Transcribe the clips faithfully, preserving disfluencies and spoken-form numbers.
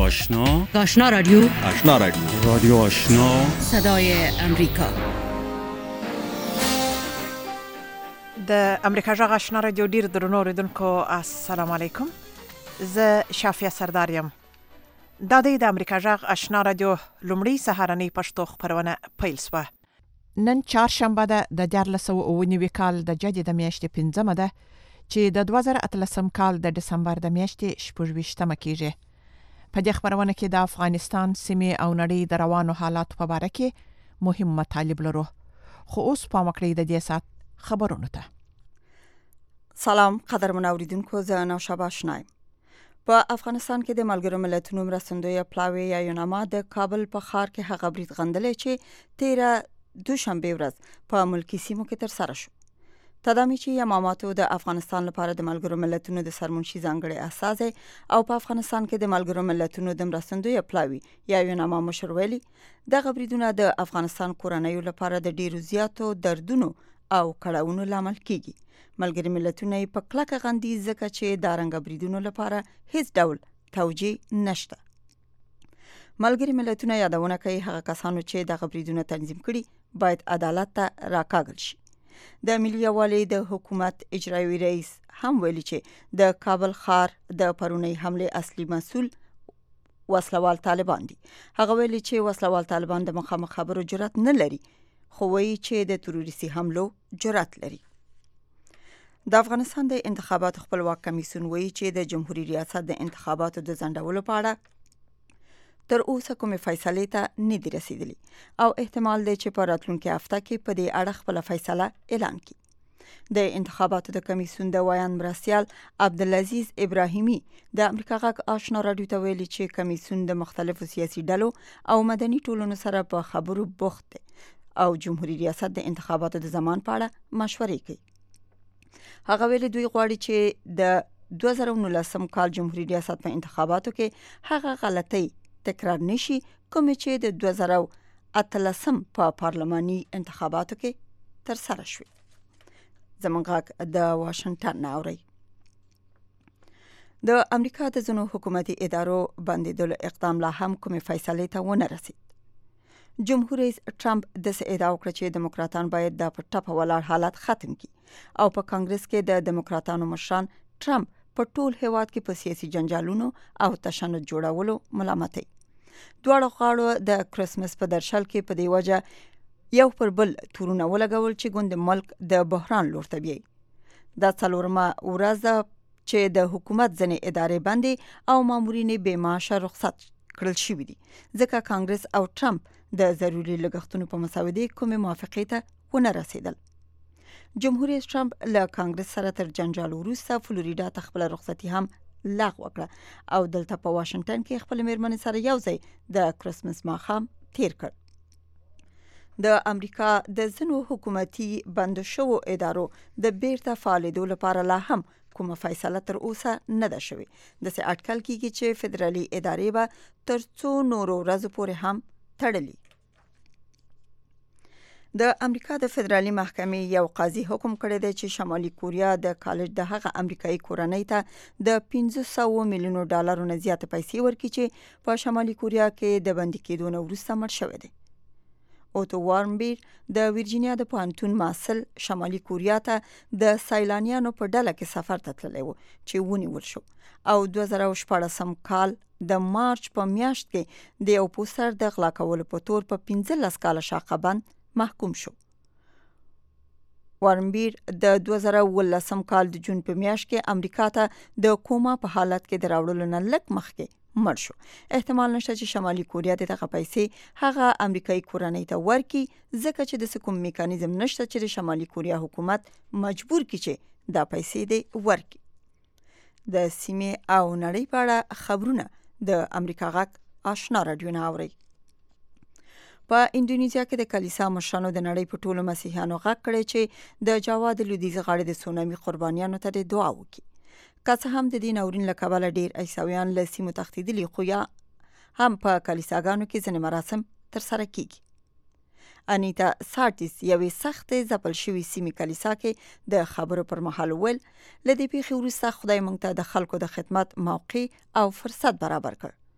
آشنا آشنا رادیو آشنا رادیو رادیو آشنا صدای امریکا. د امریکا جغ آشنا رادیو ډیر درنو اوریدونکو السلام علیکم. زه شافیه سردار یم. دا د امریکا جغ آشنا رادیو لومړی سهارنۍ پښتو خبرونه پیل شوه. نن چهارشنبه ده د دیارلس سوه اوه نوي کال د جدي د میاشتې پنځمه ده چې د دوه زره اتلسم کال د دسمبر د میاشتې شپږ ویشتمه کیږي. په دې خبرونه کې د افغانستان سیمې او نړۍ د روانو حالاتو په اړه کې مهم مطالب لرو. خو اوس پام وکړئ د دې سات خبرونو ته. سلام قدرمن اوریدونکو، زه نوشابه آشنا یم. په افغانستان کې د ملګرو ملتونو مرستندویه پلاوی یا یوناما د کابل په ښار کې هغه برید غندلې چې تیره دوشنبه ورځ په ملکی سیمو کې تر سره شو. تدامیچی یماماتو د افغانستان لپاره د ملګرو ملتونو د سرمنشي ځانګړي استازی او په افغانستان کې د ملګرو ملتونو د مرستندویه پلاوی یا یوناما مشر ویلي دغه بریدونه د افغانستان کورنیو لپاره د ډیرو زیاتو دردونو او کړاوونو لامل کیږي. ملګری ملتونه په کلکه غندي ځکه چې د رنګ بریدونو لپاره هیڅ ډول توجیه نشته. ملګری ملتونه یادونه کوي هغه کسانو چې دغه بریدونه تنظیم کړي باید عدالت ته راکاږل شي. د ملي یووالي د حکومت اجرایوي رئیس هم ویلي چې د کابل ښار د پرونی حمله اصلي مسؤل وسلوال طالبان دي. هغه ویلي چې وسلوال طالبان د مخامخ خبرو جرأت نه لري، خو وایي چې د تروریستي حملو جرأت لري. د افغانستان د انتخاباتو خپلواک کمیسیون وایي چې د جمهوریت ریاست د انتخاباتو د ځنډولو په اړه تر اوسه کومې فیصلې ته نه دي رسیدلي او احتمال دی چې په راتلونکي هفته کې په دې اړه خپله فیصله اعلان کړي. د انتخاباتو د کمیسیون د ویاند مرستیال عبدالعزیز ابراهیمي د امریکا غږ آشنا رادیو ته ویلي چې کمیسیون د مختلفو سیاسي ډلو او مدني ټولنو سره په خبرو بوخت دی او جمهوریت ریاست د انتخاباتو د زمان په اړه مشورې کوي. هغه ویلي دوی غواړي چې د دوه زره نولسم کال جمهوریت ریاست په انتخاباتو کې هغه غلطۍ تکرار نشي کومې چې د دوه زره اتلسم په پارلماني انتخاباتو کې تر سره شوې. زموږ غږ د واشنگټن نه اورئ. د امریکا د ځینو حکومتي ادارو بندیدلو اقدام لا هم کومې فیصلې ته ونه رسید. جمهور رئیس ټرمپ داسې ادعا وکړه چې دیموکراتان باید د په ټپه ولاړ حالت ختم کړي او په کانګرس کې د دیموکراتانو مشران ټرمپ په ټول هیواد کې په سیاسي جنجالونو او تشنج جوړولو ملامتوي. دواړو غاړو د کرسمس په درشل کې په دې وجه یو پر بل تورونه ولګول چې ګوند ملک د بحران لور ته بیایي. دا څلورمه ورځ ده چې د حکومت ځینې ادارې بندي او مامورین بې معاشه رخصت کړل شوي دي ځکه کانګرس او ټرمپ د ضروري لګښتونو په مسودې کومې موافقې ته ونه رسیدل. جمهور رئیس ټرمپ له کانګرس سره تر جنجال وروسته فلوریدا ته خپل رخصتي هم لغوه کړه او دلته په واشنگټن کې خپل میرمنې سره یو ځای د کرسمس ماښام تیر کړ. د امریکا د ځینو حکومتي بند شوو ادارو د بیرته فعالېدو لپاره لا هم کومه فیصله تر اوسه نه ده شوې. داسې اټکل کیږي چې فدرالي ادارې به تر څو نورو ورځو پورې هم تړلي. د امریکا د فدرالي محکمې یو قاضي حکم کړی دی چې شمالي کوریا د کالج د هغه امریکایي کورنۍ ته د پنځه سوه میلیونو ډالرو نه زیاته پیسې ورکړي چې په شمالي کوریا کې د بندي کېدو نه وروسته مړ شوی دی. اوتو وارمبیر د ویرجینیا د پوهنتون محصل شمالي کوریا ته د سیلانیانو په ډله کې سفر ته تللی و چې ونیول شو او دوه زره شپاړسم کال د مارچ په میاشت کې د یو پوسټر د غلا کولو په تور په پنځلس کاله شاقبند محکوم شو. وارمبیر د دوه زره اوولسم کال د جون په میاشت کې امریکا ته د کوما په حالت کې د راوړلو نه لږ مخکې مړ شو. احتمال نشته چې شمالي کوریا د دغه پیسې هغه امریکایي کورنۍ ته ورکړي ځکه چې د کوم میکانیزم نشته چې د شمالي کوریا حکومت مجبور کړي چې دا پیسې دې ورکړي. د سیمې او نړۍ په اړه خبرونه د امریکا غږ آشنا رادیو نه اورئ. په انډونیزیا کې د کلیسا مشرانو د نړۍ په ټولو مسیحیانو غږ کړی چې د جاوا د لویدیځ غاړې د سونامي قربانیانو ته د دعا وکړي. که څه هم د دې ناورین له کبله ډیر عیسویان له سیمو تښتېدلي، خو یا هم په کلیساګانو کې ځینې مراسم ترسره کیږي. انیتا سارتیس یوې سختې ځپل شوې سیمې کلیسا کې د خبرو پر مهال وویل له دې پیښې وروسته خدای موږ ته د خلکو د خدمت موقع او فرصت برابر کړ.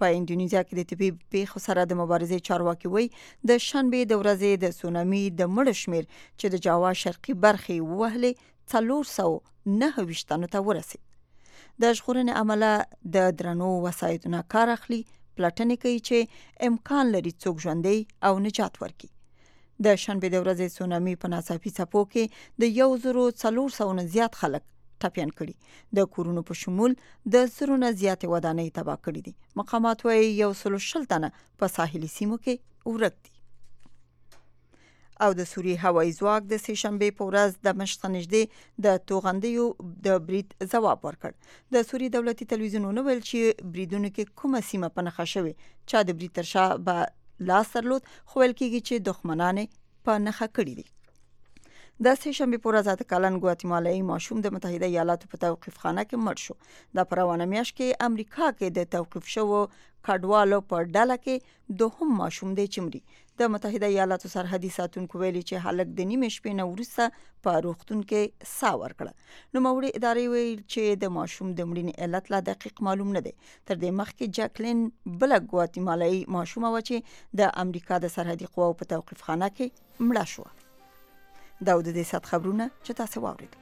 په انډونیزیا کې د طبي پیښو سره د مبارزې چارواکي وایي د شنبې د ورځې د سونامي د مړ شمیر چې د جاوا شرقي برخې وهلې څلور سوه نهه ویشت تنو ته ورسید. د ژغورنې عمله د درنو وسایطو نه کار اخلي، پلټنې کوي چې امکان لري څوک ژوندی او نجات ورکړي. د شنبې د ورځې سونامي په ناڅاپي څپو کې د یو زرو څلور سوو نه زیات خلک ټپیان کړي، د کورونو په شمول د زرو نه زیاتې ودانۍ تباه کړي دي. مقامات وايي یو سلو شل تنه په ساحلي سیمو کې ورک دي. او د سوریې هوایي ځواک د سې شنبې په ورځ د دمشق نږدې د توغندیو د برید ځواب ورکړ. د سوریې دولتي تلویزیون وویل چې بریدونو کې کومه سیمه په نښه شوې چا د برید تر شا به لاس درلود، خو ویل کېږي چې دښمنان په نښه کړي دي. د سې شنبې په ورځ اته کلن ګواتیمالایي ماشوم د متحده ایالاتو په توقیف خانه کې مړ شو. د په روانه میاشت کې امریکا کې د توقیف شوو کډوالو په ډله کې دوهم ماشوم دی چې مري. د متحده ایالاتو سرحدي ساتونکو ویلي چې هلک د نیمې شپې نه وروسته په روغتون کې ساه ورکړه. نوموړې ادارې ویل چې د ماشوم د مړینې علت لا دقیق معلوم نه دی. تر دې مخکې جاکلین بله ګواتیمالایي ماشومه وه چې د امریکا د سرحدي قواو په توقیف خانه کې مړه شوه. دا د دې سات خبرونه چې تاسو واورید.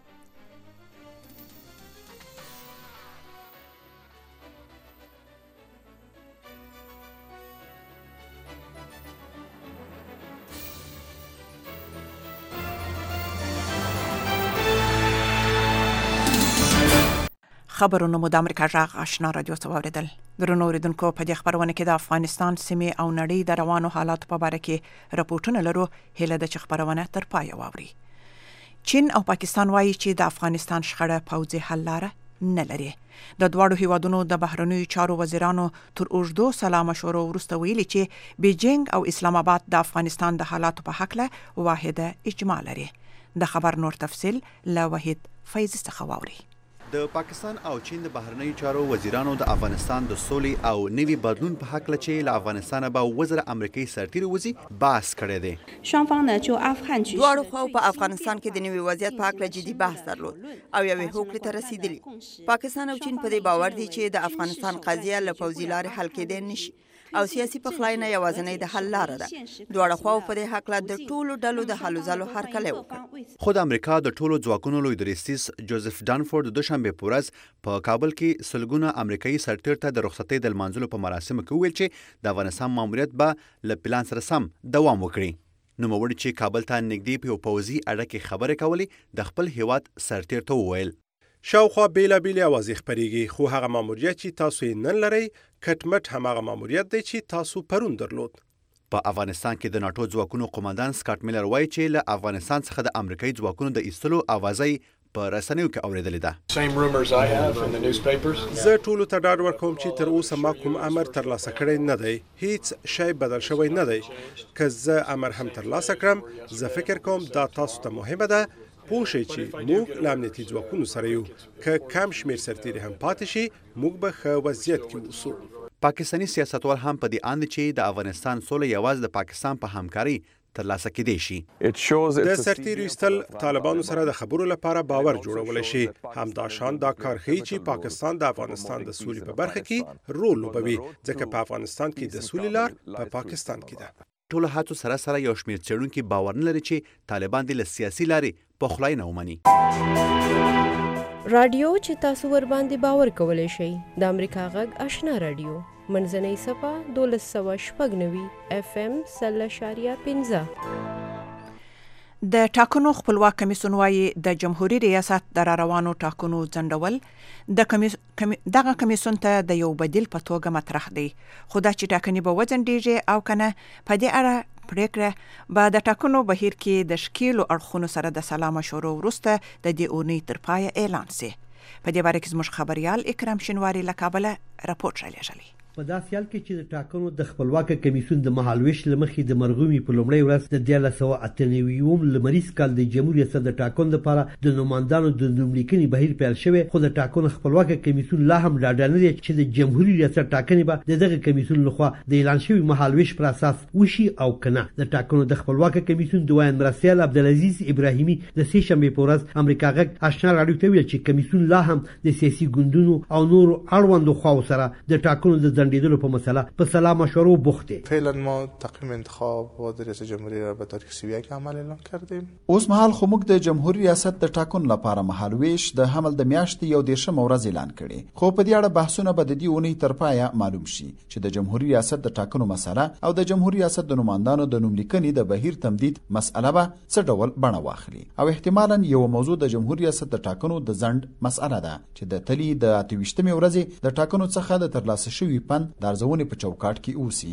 خبرونه مو د امریکا جغ آشنا رادیو څخه واوریدل. درنو اوریدونکو، په دې خبرونه کې د افغانستان سیمې او نړۍ د روانو حالاتو په اړه کې راپورټونه لرو. هیله ده چې خبرونه تر پای واوري. چین او پاکستان وایي چې د افغانستان شخړه پوځي حل لاره نه لري. د دواړو هیوادونو د بهرنیو چارو وزیرانو تر اوږدو سلا مشورو وروسته ویلي چې بیجینګ او اسلام آباد د افغانستان د حالاتو په هکله واحده اجماع لري. د خبر نور تفصیل له وحید فیض څخه واوري. د پاکستان او چین د بهرنیو چارو وزیرانو د افغانستان د سولې او نوي بدلون په حق چې له افغانستان به وزیر امریکایي سرتیر وزي بحث کړی دی. دواړو خواو په افغانستان کې د نوي وضعیت په حق جدي بحث درلود او یوې هوکړې ته رسیدلی. پاکستان او چین په دې باور دي چې د افغانستان قضیه له پوځي لارې حل کېدای نشي او سیاسي پخلاینه یوازینۍ د حل لاره ده. دواړه خواو په دې حق د ټولو ډلو د هلو ځلو هرکلی وکړ. خو د امریکا د ټولو ځواکونو لوی دریسیس جوزف ډانفورد د دوشنبې په ورځ په کابل کې سلګونه امریکایي سرتیر ته د رخصتۍ د لمانځلو په مراسمو کې وویل چې د افغانستان ماموریت به له پلان سره سم دوام وکړي. نوموړي چې کابل ته نږدې په یو پوځي اډه کې خبرې کولې د خپل هیواد سرتیر ته وویل شاوخوا بیلابیلې اوازې خپریږي، خو هغه ماموریت چې تاسو یې نن لرئ کټمټ هماغه ماموریت دی چې تاسو پرون درلود. په افغانستان کې د ناټو ځواکونو قومندان سکاټ میلر وایي چې له افغانستان څخه د امریکایي ځواکونو د ایستلو اوازې په رسنیو کې اورېدلې ده. زه ټولو ته ډاډ ورکوم چې تر اوسه ما کوم امر ترلاسه کړی نه دی. هیڅ شی بدل شوی نه دی. که زه امر هم ترلاسه کړم، زه فکر کوم دا تاسو ته مهمه ده پوه شئ چې موږ له امنیتي ځواکونو سره یو. که کم شمېر سرتیري هم پاتې شي، موږ به ښه وضعیت کې اوسو. پاکستاني سیاستوال هم په دې اند چې د افغانستان سوله یوازې د پاکستان په همکاري ترلاسه کېدای شي. د سرتیرو ایستل طالبانو سره د خبرو لپاره باور جوړولی شي. همداشان دا کار ښیي چې پاکستان د افغانستان د سولې په برخه کې رول لوبوي، ځکه په افغانستان کې د سولې لار په پاکستان کې ده. ټولو هڅو سره سره یو شمېر څېړونکي باور نه لري چې طالبان دې له سیاسي لارې پخلاینه ومني. رادیو چې تاسو ور باندې باور کولی شئ د امریکا غږ آشنا رادیو منځنۍ صفه دولس سوه شپږ نوي اف ام سل اشاریه پنځه. د ټاکنو خپلواک کمیسیون وايي د جمهوریت ریاست د را روانو ټاکنو ځنډول د کمیس... کمی... دغه کمیسیون ته د یو بدیل په توګه مطرح دی. خو دا چې ټاکنې به وځنډېږي او کنه په دې اړه پریکړه به د ټاکنو بهیر کې د شکیلو اړخونو سره د سلا مشورو وروسته د دې اونۍ تر پایه اعلان شي. په دې باره کې زموږ خبريال اکرام شینواری له کابل راپورټ رالیږلی. په داسې حال کې چې د ټاکنو د خپلواکه کمیسیون د مهالویش لمخې د مرغومي په لومړۍ ورځ د دیارلس سوه اته نوي لمریز کال د جمهوریت ریاست د ټاکنو لپاره د نوماندانو د نوملیکنې بهیر پیل شوی، خو د ټاکنو خپلواکه کمیسیون لا هم ډاډه نه دی چې د جمهوریت ریاست ټاکنې به د دغه کمیسیون لخوا د اعلان شوي مهالویش پر اساس وشي او کنه. د ټاکنو د خپلواکه کمیسیون دویم مرستیال عبدالعزیز ابراهیمي د سې شنبې په ورځ امریکا غږ آشنا راډیو ته ویل چې کمیسیون لا هم د سیاسي ګوندونو او نورو اړوندو خواو سره د ټاکنو د ځنډېدلو په مسله په سلا مشورو بوخت دي. فعلا ما تقویم انتخاب و رئیس جمهوری را به تاریخ سی و یک عمل اعلان کردیم. اوس مهال خو موږ د جمهوریت ریاست د ټاکنو لپاره مهالویش د حمل د میاشتې یو دېرشمه ورځ اعلان کړي، خو په دې اړه بحثونه به د دې اونۍ تر پایه معلوم شي چې د جمهوریت ریاست د ټاکنو مسله او د جمهوریت ریاست د نوماندانو د نوملیکنې د بهیر تمدید مسأله به څه ډول بڼه واخلي او احتمالاً یو موضوع د جمهوریت ریاست د ټاکنو د ځنډ مسأله ده چې د تلي د اته ویشتمې ورځې د ټاکنو څخه د ترلاسه شوي پند د ارزونې په چوکاټ کې اوسي.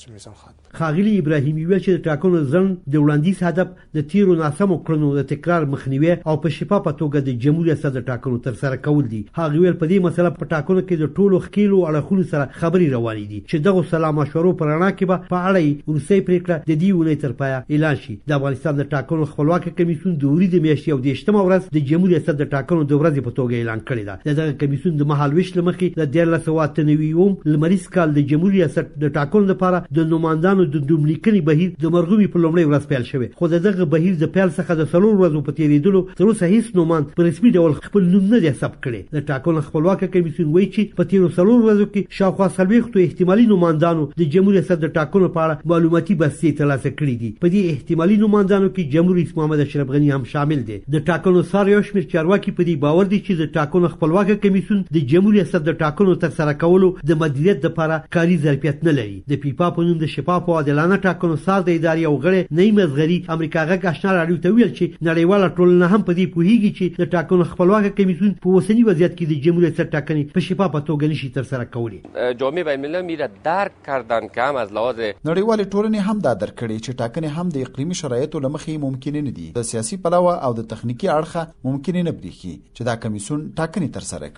ښاغلي ابراهیمي ویل چې د ټاکنو ځنډ د وړاندیز هدف د تیرو ناسمو کړنو د تکرار مخنیوي او په شفافه توګه د جمهوریت ریاست د ټاکنو ترسره کول دي. هغه ویل په دې مسله په ټاکنو کې د ټولو ښکیلو اړخونو سره خبرې روانې دي چې دغه سلا مشورو پر رڼا کې به په اړه وروستۍ پرېکړه د دې اونۍ تر پایه اعلان شي. د افغانستان د ټاکنو خپلواکه کمیسیون د وریځې میاشتې یو دېرشمه ورځ د جمهوریت ریاست د ټاکنو د ورځې په توګه اعلان کړې ده. د دغه کمیسیون د مهالویش له مخې د دیارلس سوه اته نوي اووم لمریز کال د جمهوریت ریاست د ټاکنو لپاره د نوماندانو د نوملیکنې بهیر د مرغومي په لومړۍ ورځ پیل شوی، خو د دغه بهیر د پیل څخه د څلور ورځو په تېرېدلو تر اوسه هیڅ نوماند په رسمي ډول خپل نوم نه دی ثبت کړی. د ټاکنو خپلواکه کمیسیون وایي چې په تېرو څلور ورځو کې شاوخوا څلوېښتو احتمالي نوماندانو د جمهوریت ریاست د ټاکنو په اړه معلوماتي بستې ترلاسه کړي دي. په دې احتمالي نوماندانو کې جمهور رئیس محمد اشرف غني هم شامل دی. د ټاکنو څار یو شمېر چارواکي په دې باور دي چې د ټاکنو خپلواکه کمیسیون د جمهوریت ریاست د ټاکنو ترسره کولو د مدیریت لپاره کاري ظرفیت نه لري. د پیپا په نوم د شفاف او عادلانه ټاکنو څار د ادارې او غړی نعیم اصغري امریکا غږ آشنا راډیو ته ویل چې نړیواله ټولنه هم په دې پوهیږي چې د ټاکنو خپلواکه کمیسیون په اوسني وضعیت کې د جمهوریت ریاست ټاکنې په شفافه توګه نشي ترسره کولی. جامعه بین‌الملل میره درک کردن که هم از لحاظ نړیوالې ټولنې هم دا درک کړي چې ټاکنې هم د اقلیمي شرایطو له مخې ممکن نه دي. د سیاسي پلوه او د تخنیکي اړخه ممکن نه بریښي چې دا کمیسیون ټاکنې ترسره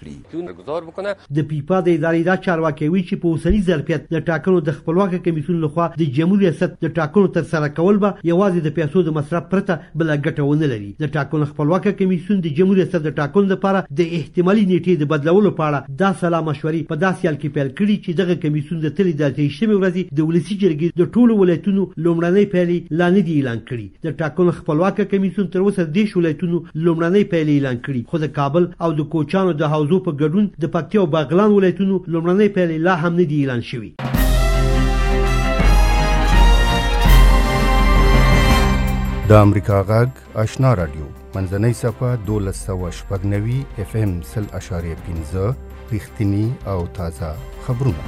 کړي. د پیپا د ادارې دا چارواکي وایي چې په اوسني ظرفیت د ټاکنو د خپلواکه کمیسیون لخوا د جمهوریت ریاست د ټاکنو ترسره کول به یوازې د پیسو د مصرف پرته بله ګټه ونه لري. د ټاکنو خپلواکه کمیسیون د جمهوریت ریاست د ټاکنو لپاره د احتمالي نیټې د بدلولو په اړه دا سلا مشورې په داسې حال کې پیل کړي چې دغه کمیسیون د تلې د اته ویشتمې ورځې د ولسي جرګې د ټولو ولایتونو لومړنۍ پایلې لا نه دي اعلان کړي. د ټاکنو خپلواکه کمیسیون تر اوسه دېرش ولایتونو لومړنۍ پایلې اعلان کړي، خو د کابل او د کوچانو د حوزو په ګډون د پکتیا او بغلان ولایتونو لومړنۍ پایلې لا هم نه دي اعلان شوي. د امریکا غږ آشنا راډیو منځنۍ صفحه دولس سوه شپږ نوي اف ام سل اشاریه پنځه رښتیني او تازه خبرونه.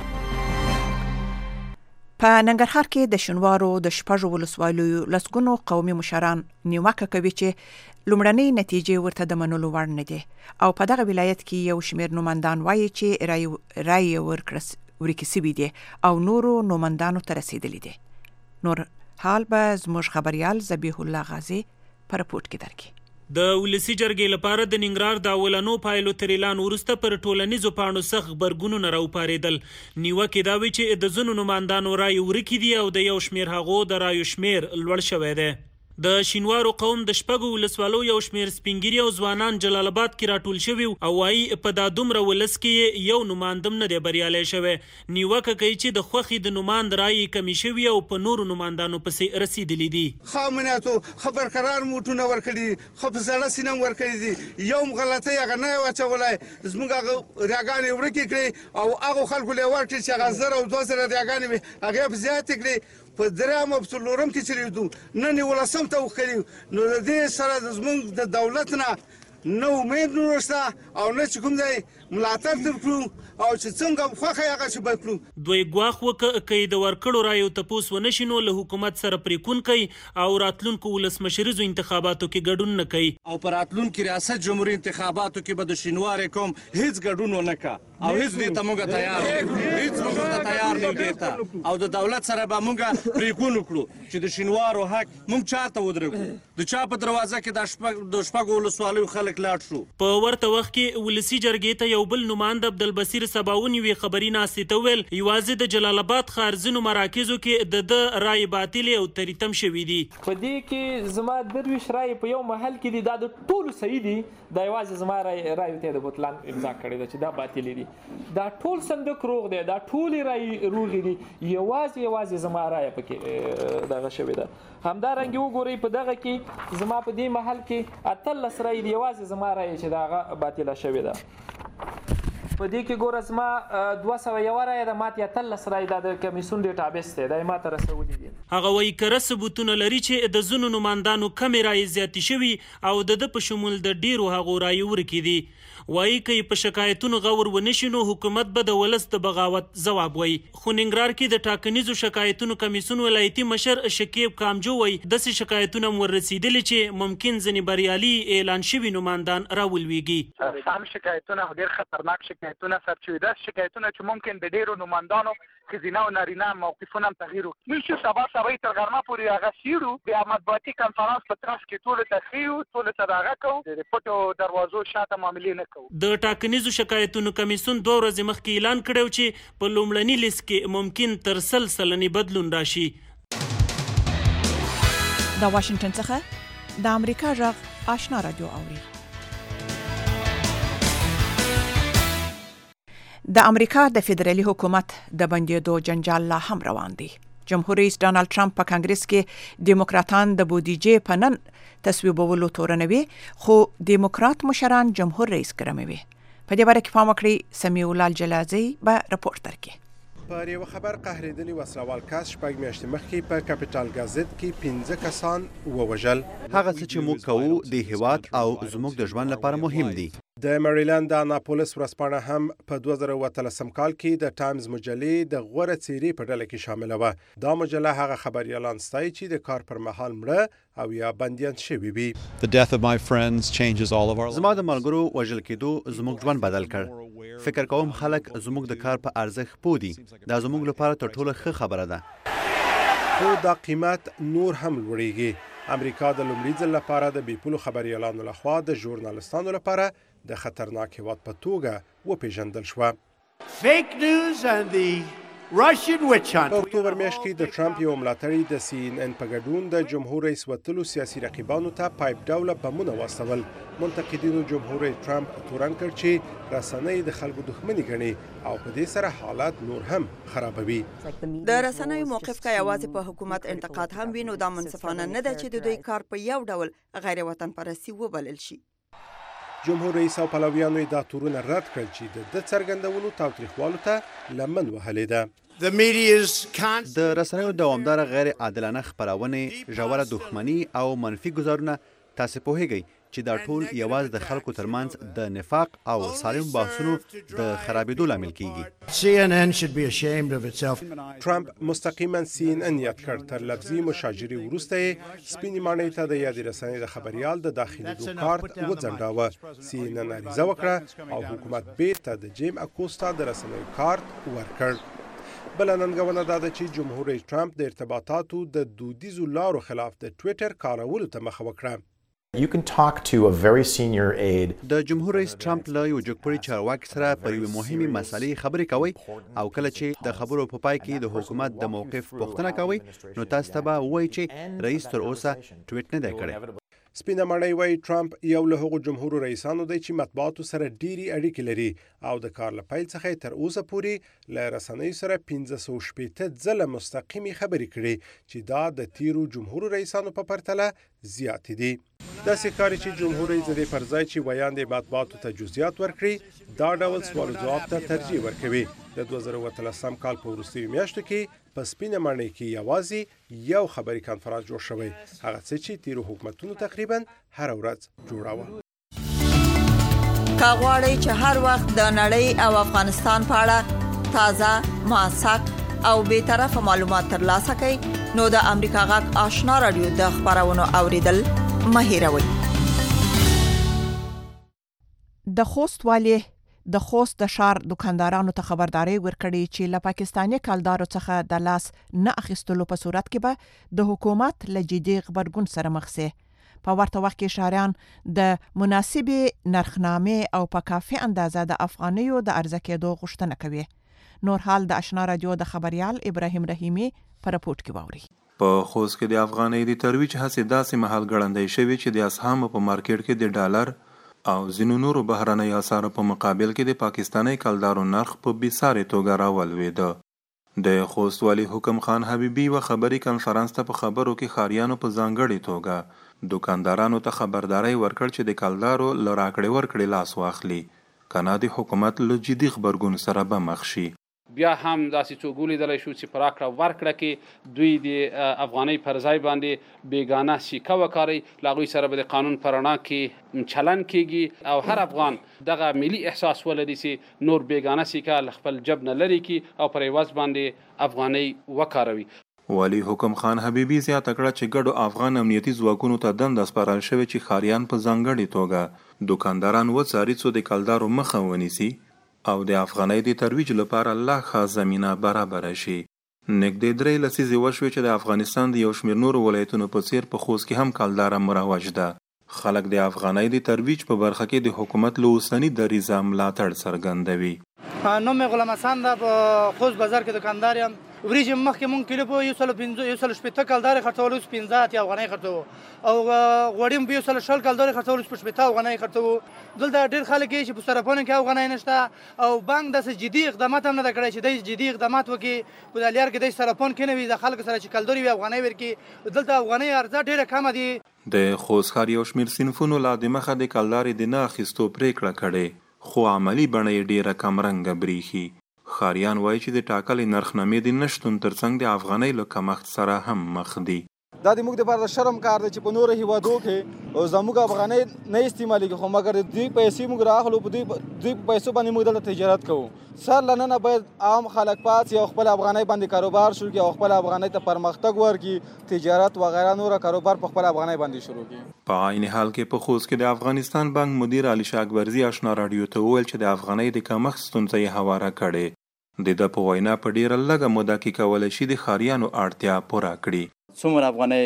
په ننګرهار کې د شینوارو د شپږو ولسوالیو لسګونو قومي مشران نیوکه کوي چې لومړنۍ نتیجې ورته د منلو وړ نه دي او په دغه ولایت کې یو شمېر نوماندان وایي چې رای رای ورکړل سوي دي او نورو نوماندانو ته رسیدلي دي. نور حال به زموږ خبريال ذبیح الله غازی پر رپورټ کې درکړي. د ولسی جرګې لپاره د ننګرهار د اولنو پایلو تر اعلان وروسته پر ټولنیزو پاڼو سخت غبرګونونه راوپارېدل. نیوکې دا وی چې د ځینو نوماندانو رای ورکې دي او د یو شمېر هغو د رایو شمېر لوړ شوی دی. د شینوارو قوم د شپږو ولسوالو یو شمېر سپینګیري او ځوانان جلال آباد کې راټول شوي او وایي په دا دومره ولس کې یو نوماندم نه دی بریالی شوی. نیوکه کوي چې د خوښې د نوماند رایې کمې شوي او په نورو نوماندانو پسې رسیدلي دي. ښه امنیتو ښه برقرار موټونه ورکړي دي، ښه په زړه سینه هم ورکړي دي. یو هم غلطۍ هغه نه یې واچولی، زموږ هغه ریاګانې ورکې کړي او هغو خلکو له یې ورکړي چې هغه زر او دوه زره ریاګانې وي هغې یې په زیاتې کړي. په درېیم او په څلورم کې چې ریدو نن یولسم ته وښکلي نو د دې سره د زموږ د دولت نه نه امید نشته او نه چې کوم دی ملاتړ تر کړو او چې څنګه خوښه هغه چې به کړو. دوی ګواښ وکړ که د ورکړو رایو تپوس ونه شي نو له حکومت سره پرېکون کوي او راتلونکو ولسمشریزو انتخاباتو کې ګډون نه کوي. او په راتلونکي ریاست جمهوري انتخاباتو کې به د شینوارې قوم هیڅ ګډون ونه کا او هیڅ دې ته موږ تیار هیڅ موږ ته تیار نه دي ته او د دولت سره به موږ پرېکون وکړو چې د شینوارو حق موږ چاته ودرېږو. د چا په دروازه کې د شپږ د شپږو ولسوالیو خلک لاړ شو. په ورته وخت کې ولسي جرګې ته یو بل نوماند عبدالبصیر سباوني وی خبري ناستې ته ویل یوازې د جلال آباد ښار ځینو مراکزو کې د ده رایې باطلې او تریتم شوي دي. په دې کې زما درویش رایې په یو محل کې دي دا د ټولو صحیح دي، دا یوازې زما رایې ته د بطلان امضا کړې ده چې دا باطلې دي. دا ټول صندوق روغ دی، دا ټولې رایې روغې دي، یوازې یوازې زما رایه پکې دغه شوې ده. همدارنګې وګورئ په دغه کې زما په دې محل کې اتلس رایې دي، یوازې زما رایې چې د هغه باطله شوې ده. په دې کې ګوره زما دوه سوه یو رایه ده، ماته اتلس رایې دا د کمیسیون ډیټابیس دی، دا یې ماته رسولي دي. هغه وایي کره ثبوتونه لري چې د ځینو نمایندانو کمې رایې زیاتې شوي او د ده په شمول د ډیرو هغو رایې ورکې دي. وایي که یې په شکایتونو غور ونه شي نو حکومت به د ولس د بغاوت ځواب وایي. خو ننګرهار کې د ټاکنیزو شکایتونو کمیسیون ولایتي مشر شکیب کامجو وایي داسې شکایتونه هم وررسېدلي چې ممکن ځینې بریالي اعلان شوي نمایندان راولویږي. سم شکایتونه او ډېر خطرناک شکایتونه ثبت شوي، داسې شکایتونه چې ممکن د ډېرو نمایندانو ښځینه او نارینه موقفونه هم تغییر وکړي. موږ چې سبا سبا تر غرمه پورې هغه څېړو، بیا مطبوعاتي کنفرانس په ترڅ کې ټولو ته ښیو، ټولو ته د هغه کوو، د پټو دروازو شاته معاملې نه کوو. د ټاکنیزو شکایتونو کمیسیون دوه ورځې مخکې اعلان کړی چې په لومړني لیست کې ممکن تر سل سلنې بدلون راشي. د واشنگټن څخه د امریکا غږ آشنا رادیو اوري. د امریکا د فدرالي حکومت د بندیدو جنجال لا هم روان دی. جمهور رئیس ډانلډ ټرمپ په کانګرس کې دیموکراتان د بودیجې په نن تصویبولو تورنوي، خو دیموکرات مشران جمهور رئیس ګرموي. په دې باره کې پام وکړئ. سمیع الله الجلازی به رپورټ درکړي. پر یو خبر قهرېدلي وسلوال کس شپږ میاشتې مخکې په کاپیټال ګازیت کې پنځه کسان ووژل. هغه څه چې موږ کوو د هیواد او زموږ د ژوند لپاره مهم دي. د میریلند د اناپولس ورځپاڼه هم په دوه زره اووه اتلسم کال کې د ټایمز مجلې د غوره څیرې په ډله کې شامله وه. دا مجله هغه خبریالان ستایي چې د کار پر مهال مړه او یا بندیان شوي وي. زما د ملګرو وژل کېدو زموږ ژوند بدل کړ. فکر کوم خلک زموږ د کار په ارزښت پوه دي. دا زموږ لپاره تر ټولو ښه خبره ده. خو دا قیمت نور هم لوړیږي. امریکا د لومړي ځل لپاره د بېپولو خبریالانو لخوا د ژورنالستانو لپاره د خطرناک هیواد په توګه وپېژندل شوه. په اکتوبر میاشت کې د ټرمپ یو ملاتړي د سی ان ان په ګډون د جمهور رئیس وتلو سیاسي رقیبانو ته پایپ ډوله بمونه واستول. منتقدینو جمهور رئیس ټرمپ تورن کړ چې رسنۍ د خلکو دښمني ګڼي او په دې سره حالات نور هم خرابوي. د رسنیو موقف که یوازې په حکومت انتقاد هم وي نو دا منصفانه نه ده چې د دوی کار په یو ډول غیر وطن پرستی وبلل شي. جمهور رئیس او پلویانو دا تورونه رد کړل چې د د څرګندولو تاوتریخوالو ته لمن وهلې ده. د رسنیو دوامداره غیر عادلانه خپرونې، ژوره دښمني او منفي ګزارونه، تاسې پوهیږئ چې دا ټول یوازې د خلکو ترمنځ د نفاق او سالم بحثونو د خرابېدو لامل کیږي. ټرمپ مستقیما سی ان ان یاد کړ. تر لفظي مشاجرې وروسته یې سپینې ماڼۍ ته د یادې رسنۍ د خبریال د داخلېدو کارت وځنډاوه. سی ان ان عریضه وکړه او حکومت بیرته د جیم اکوستا د رسنیو کارت ورکړ. بله ننګونه دا ده چې جمهور رئیس ټرمپ د ارتباطاتو د دودیزو لارو خلاف د ټویټر کارولو ته مخه وکړه. You can talk to a very senior aide. د جمهور رئیس ټرمپ له یو جګپړي چارواکي سره پر یوې مهمې مسلې خبرې کوي او کله چې د خبرو په پای کې د حکومت د موقف پوښتنه کوي نو تاسو ته به وایي چې رئیس تر اوسه ټویټ نه دی کړی. سپینه ماڼۍ وایي ټرمپ یو له هغو جمهور رئیسانو دی چې مطبوعاتو سره ډېرې اړیکې لري او د کار له پیل څخه تر اوسه پورې له رسنیو سره پنځه سوه شپېته ځله مستقیمې خبرې کړي چې دا د تیرو جمهور رئیسانو په پرتله زیاتې دي. داسې ښکاري چې جمهور رئیس د دې پر ځای چې ویاندې مطبوعاتو ته جزئیات ورکړي دا ډول سوال او ځواب ته ترجیح ورکوي. د دوه زره اووه اتلسم کال په وروستیو میاشتو کې په سپینه ماڼۍ کې یوازې یو خبري کنفرانس جوړ شوی، هغه څه چې تیرو حکومتونو تقریبا هر ورځ جوړاوه. که غواړئ چې هر وخت د نړۍ او افغانستان په اړه تازه، موثق او بی‌طرفه معلومات ترلاسه کړئ نو د امریکا غږ آشنا رادیو د خبرونو اوریدل مه هېروئ. د خوست والی د خوست د ښار دکاندارانو ته خبرداري ورکړي چې له پاکستاني کلدارو څخه د لاس نه اخیستلو په صورت کې به د حکومت له جدي غبرګون سره مخ شي. په ورته وخت کې ښاریان د مناسبې نرخنامې او په کافي اندازه د افغانیو د عرضه کېدو غوښتنه کوي. نور حال د آشنا رادیو د خبريال ابراهیم رحیمی په رپورت کې واوري. په خوست کې د افغانۍ د ترویج هڅې داسې مهال ګړندۍ شوې چې د اسهامو په مارکیټ کې د ډالر او ځینو نورو بهرنیو اسعارو په مقابل کې د پاکستاني کلدارو نرخ په بېسارې توګه راولوېده. د خوست والي حکم خان حبیبي و خبري کنفرانس ته په خبرو کې ښاریانو په ځانګړې توګه دکاندارانو ته خبرداري ورکړ چې د کلدارو له راکړې ورکړې لاس واخلي کنه د حکومت له جدي غبرګون سره به مخ شي. بیا هم داسې څوک ولیدلی شو چې په راکړه ورکړه کې دوی د افغانۍ پر ځای باندې بیګانه سیکه وکاروي، له هغوی سره به د قانون په رڼا کې چلن کیږي او هر افغان دغه ملي احساس ولري چې نور بیګانه سیکه له خپل جب نه لرې کړي او پر عوض باندې افغانۍ وکاروي. والي حکم خان حبیبي زیاته کړه چې ګډو افغان امنیتي ځواکونو ته دنده سپارل شوې چې ښاریان په ځانګړې توګه دوکانداران وڅاري څو د کلدارو مخه ونیسي او د افغانۍ د ترویج لپاره لا ښه زمینه برابره شي. نږدې درې لسیزې وشوې چې د افغانستان د یو شمېر نورو ولایتونو په څیر په خوست کې هم کلداره مروج ده. خلک د افغانۍ د ترویج په برخه کې د حکومت له اوسني دریځه ملاتړ څرګندوي. نوم مې غلام حسن ده، په خوست بازار کې دکاندار یم. وریجې مخکې مونږ کیلو په یو سل پنځه یو سل شپېته کلدارې خرڅول، اوس پنځه اتیا افغانۍ خرڅوو، او غوړي په یو سل شل کلدارې خرڅول، اوس په شپېته افغانۍ خرڅوو. دلته ډېر خلک یې چې په صرافانو کې افغانۍ نشته، او بانک داسې جدي اقدامات هم نه ده کړی چې دی جدي اقدامات وکړي په لیار کې دی صرافان کې نه وي د خلکو سره چې کلدارې وي افغانۍ ورکړي. دلته افغانۍ عرضه ډېره کمه دي. د خوست ښار یو شمېر صنفونو لا د مخه د کلدارې د نه اخیستو پرېکړه کړې، خو عملي بڼه یې ډېره کمرنګه برېښي. ښاریان وایي چې د ټاکلې نرخنامې د نشتون ترڅنګ د افغانۍ له کمښت سره هم مخ دي. دا د موږ دپاره د شرم کار دی چې په نورو هیوادو کې زموږ افغانۍ نه استعمالېږي، خو مګر د دوی پیسې موږ رااخلو، په دوی دوی په پیسو باندې موږ دلته تجارت کوو. سر له ننه باید عام خلک پاڅي او خپل افغانۍ باندې کاروبار شروع کړي او خپل افغانۍ ته پرمختګ ورکړي، تجارت وغیره نوره کاروبار په خپل افغانۍ باندې شروع کړي. په عین حال کې په خوست کې د افغانستان بانک مدیر علي شاه اکبرزي اشنا راډیو ته وویل چې د افغانۍ د کمښت ستونزه یې هواره کړې. د ده په وینا په ډیره لږه موده کې کولی شي د ښاریانو اړتیا پوره کړي. څومره افغانۍ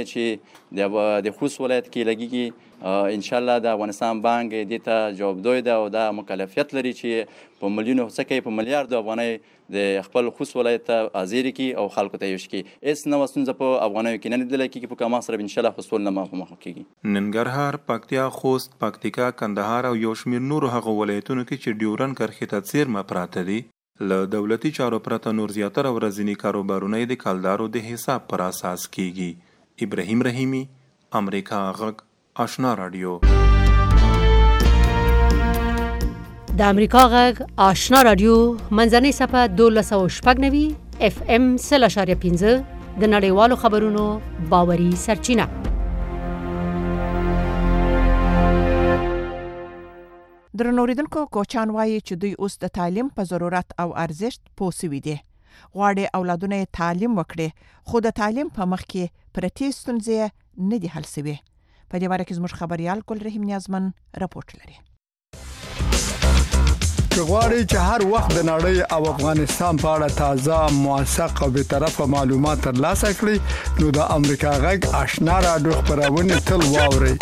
چې د خوست ولایت کې لګیږي، انشاءالله د افغانستان بانک دې ته جوابدوی ده او دا مکلفیت لري چې په ملیونو څه کوي په ملیاردو افغانۍ د خپل خوست ولایت ته حاضرې کړي او خلکو ته یې وشي کړي. هېڅ نوه ستونزه په افغانیو کې نه لیدلی کېږي، په کمښت سره به انشاءالله خوستول نه په مخ کېږي. ننګرهار، پکتیا، خوست، پکتیکا، کندهار او یو شمېر نورو هغو ولایتونو کې چې ډیورن کرښې ته څیرمه پراته دي، له دولتي چارو پرته نور زیاتره ورځني کاروبارونه د کلدارو د حساب پر اساس کیږي. ابراهیم رحیمی، امریکا غږ، آشنا راډیو. د امریکا غږ آشنا راډیو منځنۍ صفحه دولس سوه شپږ نوي اف ام سل اشاریه پنځه د نړیوالو خبرونو باوري سرچینه. درنو اوریدونکو، کوچان وایي چې دوی اوس د تعلیم په ضرورت او ارزښت پوه سوي دي. غواړي اولادونه یې تعلیم وکړي، خو د تعلیم په مخ کې پرتې ستونزې نه دي حل سوي. په دې باره کې زموږ خبریال ګل رحیم نیازمن راپورټ لري. که غواړئ چې هر وخت د نړۍ او افغانستان په اړه تازه، موثق او بېطرفه معلومات ترلاسه کړئ، نو د امریکا غږ آشنا راډیو خپرونې تل واورئ.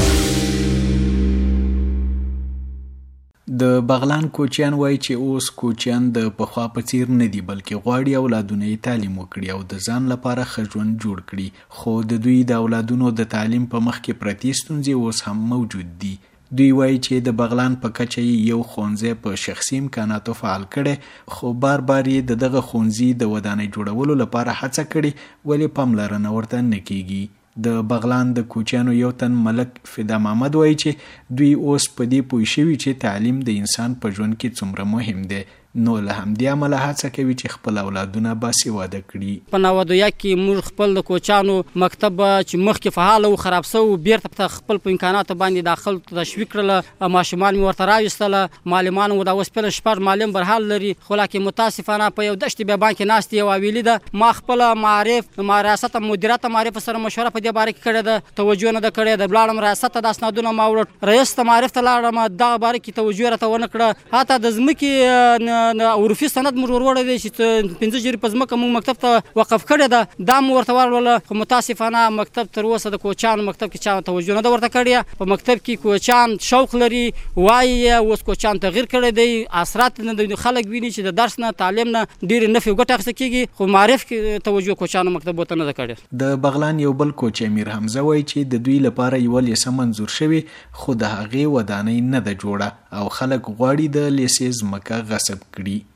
د بغلان کوچیان وایي چې اوس کوچیان د پخوا په څیر نه دي، بلکې غواړي اولادونه یې تعلیم وکړي او د ځان لپاره ښه ژوند جوړ کړي، خو د دوی د اولادونو د تعلیم په مخ کې پرتې ستونزې اوس هم موجود دي. دوی وایي چې د بغلان په کچه یو ښوونځی په شخصي امکاناتو فعال کړی، خو بار بار یې د دغه ښوونځي د ودانۍ جوړولو لپاره هڅه کړې، ولې پاملرنه ورته نه کیږي. د بغلان د کوچیانو یو تن ملک فدا محمد وایي چې دوی اوس په دې پوه شوي چې تعلیم د انسان په ژوند کې څومره مهم دی، نو له همدې امله هڅه کوي چې خپل اولادونه باسواده کړي. په نودویا کې موږ خپل د کوچانو مکتب چې مخکې فعال او خراب سو بیرته خپل په امکاناتو باندې داخل تشویق کړل، ماشومان مې ورته راوستله، معلمان مو دا اوس په شپږ معلم برحال لري، خو لکه متاسفانه په یو دشت بیابان کې ناست یو ویلي ده. ما خپل معارف ما ریاست مدیریت معارف سره مشوره په دې باره کې کړې ده، توجه نه ده کړې ده. بلاړم ریاست ته د اسنادونه ما وړل، رئیس ته معارف ته لاړم، دغه باره کې توجه راته ونه کړه. حتی د ځمکې عرفي سند موږ وروړی دی چې پنځه جرې په ځمکه موږ مکتب ته وقف کړې ده، دا مو ورته ورولله، خو متاسفانه مکتب تر اوسه د کوچیانو مکتب کې چا توجه نه ده ورته کړې. په مکتب کې کوچیان شوق لري، وایي اوس کوچیان تغییر کړی دی، اثرات نه خلک ویني چې د درس نه تعلیم نه ډېرې نفع او ګټه اخیستل کېږي، خو معرف کې توجه کوچیانو مکتب ته نه ده کړې. د بغلان یو بل کوچی امیر حمزه وایي چې د دوی لپاره یوه لیسه منظور شوې، خو د هغې ودانۍ نه ده جوړه او خلک غواړي د لیسې ځمکه غصب کړي.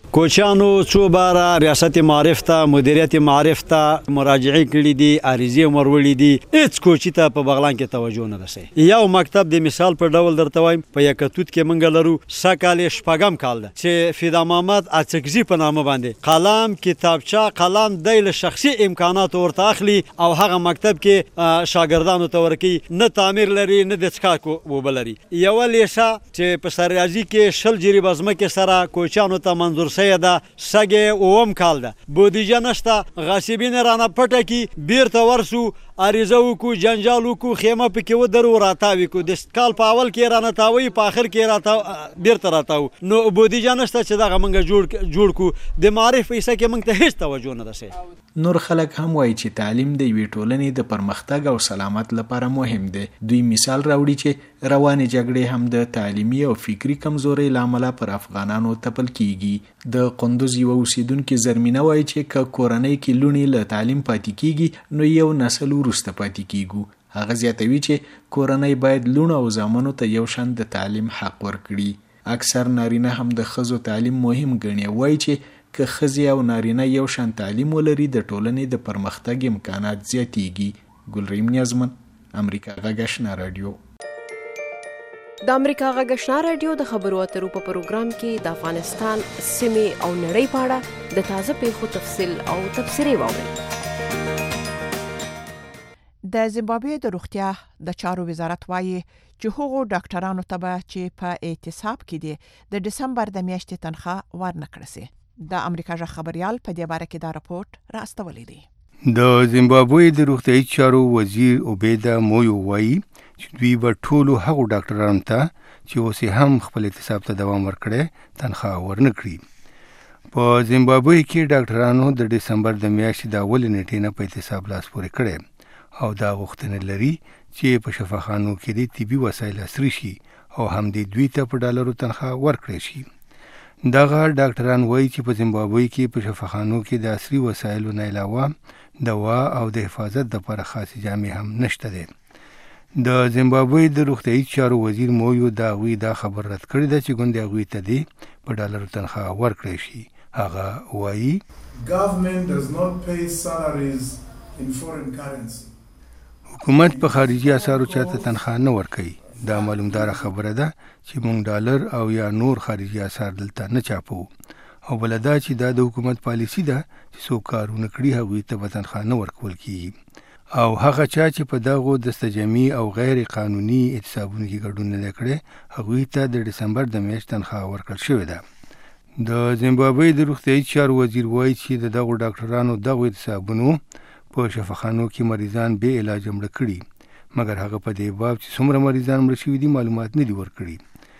کوچانو څو باره ریاست معارف ته مدیریت معارف ته مراجعه کړي دي عریضې مروړي دي هیڅ کوچي ته په بغلان کې توجه نه رسي. یو مکتب د مثال په ډول درته وایم په یکتوت کې منګ لرو سکال شپږم کال ده چې فدا محمد اڅکزي په نامه باندې قلم کتابچه قلم د شخصي امکانات ورته اخلي او هغه مکتب کې شاګردانو ته ورکي نه تعمیر لري نه د څښاک اوبه لري. یوه لیسه چې په سرریاضي کې شل جریب ځمکې سره کوچانو ته منظور سوې ده سږې اووم کال ده بودیجه نشته غاصبین رانه پټه کی بیرته ورسو عریضه وکړو جنجال وکړو خیمه پکې ودرو راتاوي کو د کال په اول کې رانه تاوي په اخر کې راته بیرته راتاو نو بودیجه نشته چې دغه منګه جوړ جوړ کو د معرف پیسې کې منګ ته هیڅ توجه نه رسي. نور خلک هم وایي چې تعلیم د یوې ټولنې د پرمختګ او سلامت لپاره مهم دی. دوی مثال راوړي چې روانې جګړې هم د تعلیمي او فکری کمزورۍ لامل پر افغانانو تپل کیږي. د قندوز یو اوسیدونکو زرمینه وایي چې ک کورنۍ کې لونی له تعلیم پاتې کیږي نو یو نسل ورسته پاتې کیږي. هغه زیاتوي چې کورنۍ باید لونه او زامنو ته یو شان د تعلیم حق ورکړي. اکثر نارینه هم د ښځو تعلیم مهم ګڼي وایي چې که ښځې او نارینه یو شان تعلیم ولري د ټولنې د پرمختګ امکانات زیاتیږي. ګلریم نیازمن امریکا غږ آشنا رادیو. د امریکا غږ آشنا رادیو د خبرو اترو په پروګرام کې د افغانستان سیمې او نړۍ په اړه د تازه پیښو تفصیل او تبصرې واورئ. د زیمبابوې د روغتیا د چارو وزارت وایي چې هغو ډاکټرانو ته به چې په اعتصاب کې دي د دسمبر د میاشتې تنخواه ورنکړل شي. د امریکا ژغ خبريال په دې باره کې دا راپورټ راستولی دی. د زیمبابوې د روغتیايي چارو وزیر اوبیدا مویو وایي چې دوی به ټولو هغو ډاکټرانو ته چې اوس هم خپل اعتصاب ته دوام ورکړي تنخواه ورنکړي. په زیمبابوې کې ډاکټرانو د دسمبر د میاشتې د اولې نیټې نه په اعتصاب لاس پورې کړی او دا غوښتنه لري چې په شفاخانو کې د طبي وسایل عصري شي او هم د دوی ته په ډالرو تنخواه ورکړي شي. دغه ډاکټران وایي چې په زیمبابوې کې په شفاخانو کې د عصري وسایلو نه علاوه دوا او د حفاظت لپاره خاصې جامې هم نشته دي. د زیمبابوې د روغتیايي چارو وزیر مویو دا غوي دا خبر رد کړی دی چې ګوندې هغوی ته دی په ډالرو تنخواه ورکړی شي. هغه وایي Government does not pay salaries in foreign currency. حکومت په خارجي اسعارو چاته تنخواه نه ورکوي. دا معلومدار خبره ده چې مونږ ډالر او یا نور خارجي اسعار دلته نه چاپو او بل دا چې دا د حکومت پالیسی ده چې څوک کارونه کړي هغوی ته به تنخواه نه ورکول کیږي او هغه چا چې په دغو دستجمعي او غیر قانوني اعتصابونو کې ګډون نه کړي هغوی ته د دسمبر د میاشتې تنخواه ورکړل شوې ده. د زیمبابوې د روغتیايي چارو وزیر وایي چې د دغو ډاکټرانو دغو اعتصابونو په شفاخانو کې مریضان بې علاج مړه کړي مګر هغه په دې باب چې څومره مریضان مړه شوي دي معلومات نه دي ورکړي.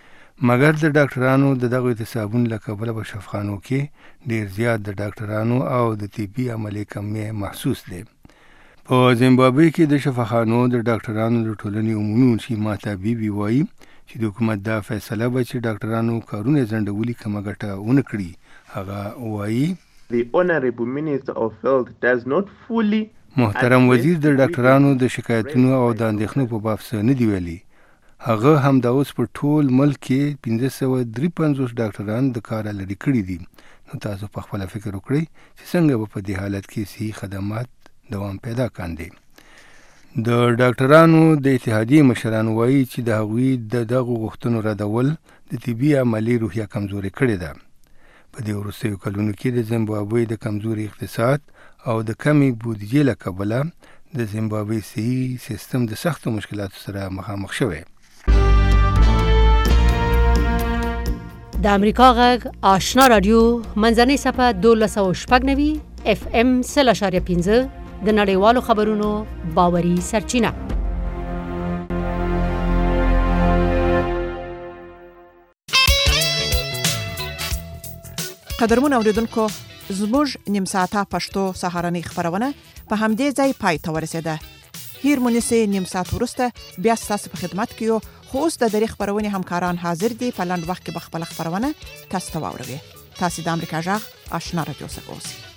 مګر د ډاکټرانو د دغو اعتصابونو له کبله په شفاخانو کې ډېر زیات د ډاکټرانو او د طبي عملې کمی محسوس دی. په زیمبابوې کې د شفاخانو د ډاکټرانو د ټولنې عمومي منشي ماتا بیبي وایي چې د حکومت دا فیصله به چې ډاکټرانو کارونه ځنډولي کمه ګټه ونه کړي. هغه وایي The Honorable Minister of Health does not fully محترم وزیر د ډاکټرانو د شکایتونو او د اندېښنو په باب څه نه دی ویلي. هغه هم دا اوس په ټول ملک کې پنځه سوه درې پنځوس ډاکټران د کاره لرې کړي دي. نو تاسو په خپله فکر وکړئ چې څنګه به په دې حالت کې صحي خدمات دوام پیدا کاندي. د ډاکټرانو د اتحادیې مشران وایي چې د هغوی د دغو غوښتنو ردول د طبي عملي روحیه کمزورې کړې ده. په دې وروستیو کلونو کې د زیمبابوې د کمزوري اقتصاد او د کمی بودیجې له کبله د زیمبابوې صحي سیستم د سختو مشکلاتو سره مخامخ شوی. د امریکا غږ آشنا رادیو منځنۍ صفحه دولس سوه شپږ نوي اف ام سل اشاریه پنځه د نړیوالو خبرونو باوري سرچینه. قدرمن اوریدونکو زموږ نیم ساعته پښتو سهارنۍ خبرونه په همدې ځای پای ته ورسېده. هیر مونږه نیم ساعت ورسته بیا ستاسو په خدمت کې یو خو اوس د دری خبرونه همکاران حاضر دي په لاند وخت کې بخپل خبرونه تاسو ته واوروي. تاسو د امریکا جغ آشنا رادیو څخه اوسئ.